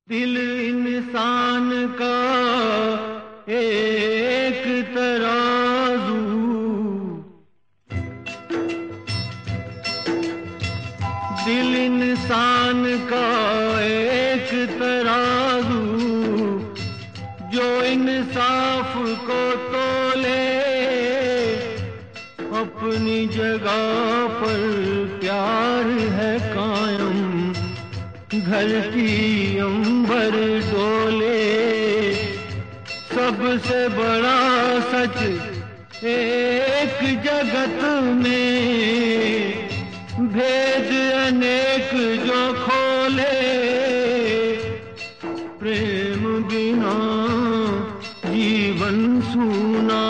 दिल इंसान का एक तराजू, दिल इंसान का एक तराजू, जो इंसाफ को तोले अपनी जगह पर प्यार है कायम, घर की अंबर डोले। सबसे बड़ा सच एक जगत में, भेद अनेक जो खोले। प्रेम बिना जीवन सूना,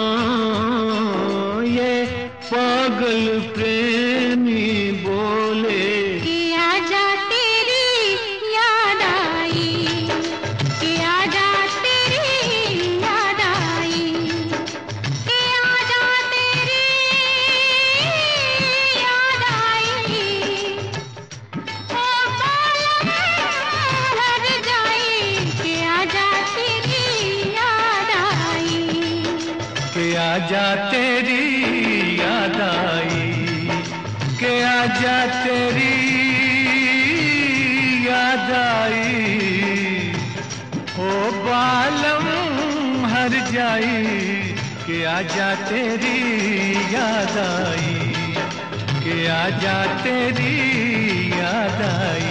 ये पागल प्रेमी बोले। आजा तेरी याद आई, के आजा तेरी याद आई, ओ बालम हर जाई, के आजा तेरी याद आई, के आजा तेरी याद आई।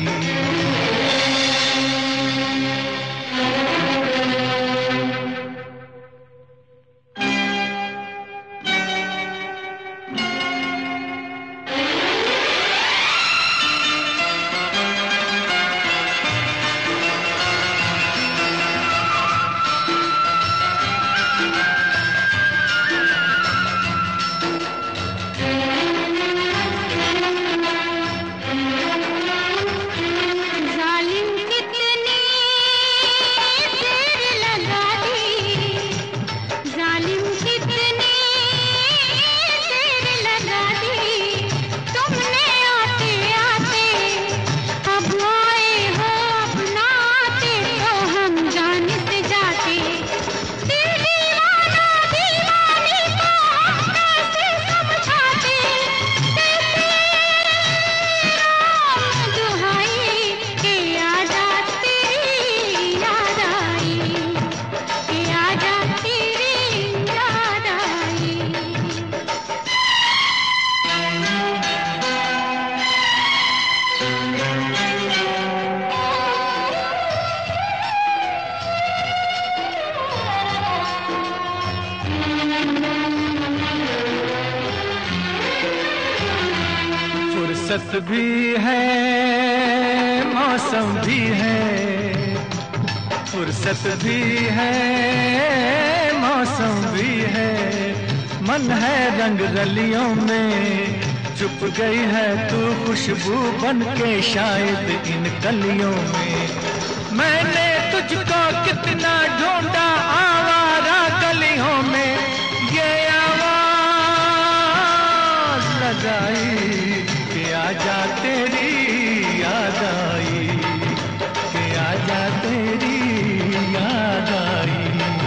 फुर्सत भी है मौसम भी है, फुर्सत भी है मौसम भी है, मन है रंग रलियों में, चुप गई है तू खुशबू बन के शायद इन कलियों में। मैंने तुझको कितना ढूंढा आवारा गलियों में, ये आवाज लगाई कि आजा तेरी याद आई, कि आजा तेरी याद आई।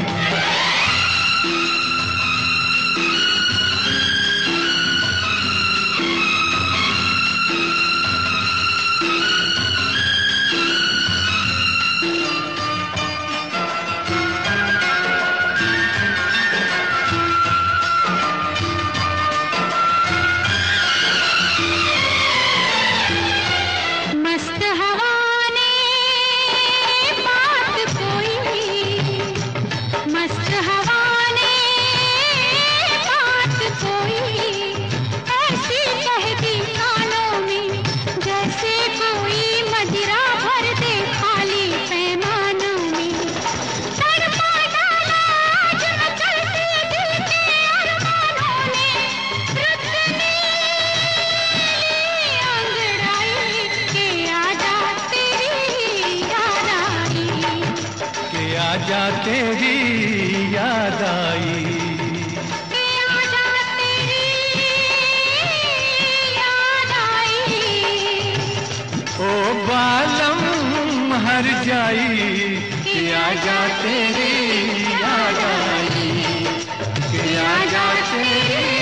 आजा तेरी याद आई, आजा तेरी याद आई, ओ बालम मर जाई कि आजा तेरी याद आई, कि आजा तेरी